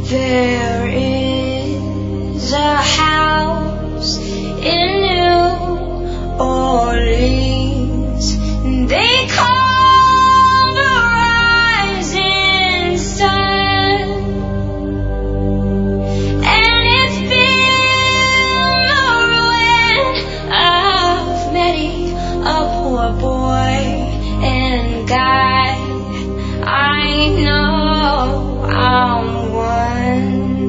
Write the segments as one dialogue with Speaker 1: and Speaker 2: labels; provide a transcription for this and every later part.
Speaker 1: There is a house in New Orleans they call the rising sun, and it's been the ruin of many a poor boy and guy. I know I'm one.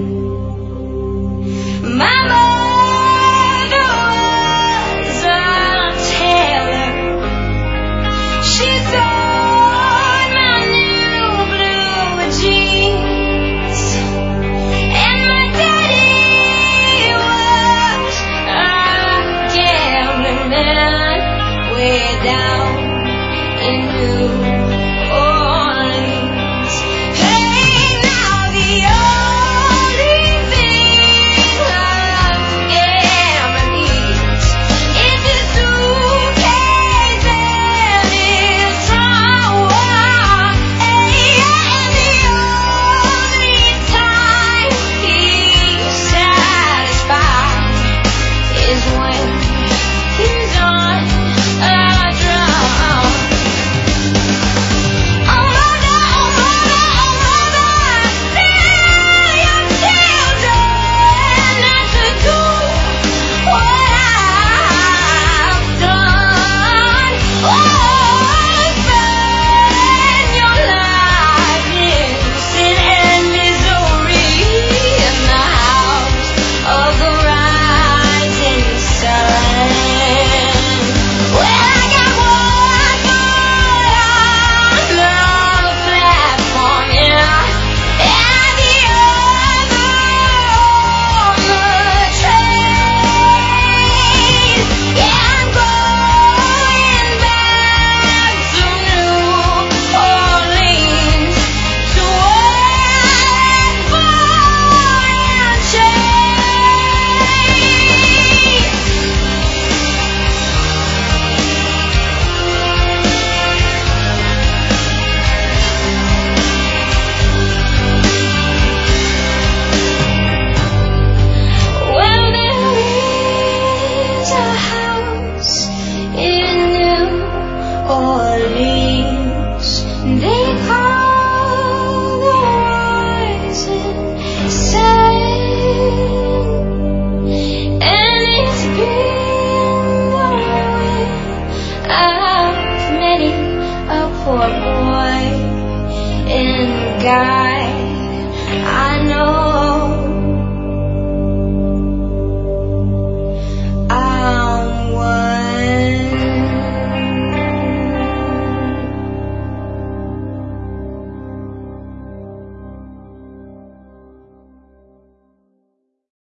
Speaker 1: My mother was a tailor. She sewed my new blue jeans, and my daddy was a gambling man way down in New Orleans. Hey, now the only thing left to gambling is a suitcase and his someone. Hey, and the only time he's satisfied is when he's on a drum. Oh mother, tell your children not to do what I've done. Oh, spend your life in sin and misery in the house of the rising sun. Well, I got one foot on the platform, yeah, and the other on the train. Yeah, I'm going back to New Orleans to work for a change. Well, there is a house in New Orleans they call the rising sun, and it's been the ruin of many a poor boy and guy.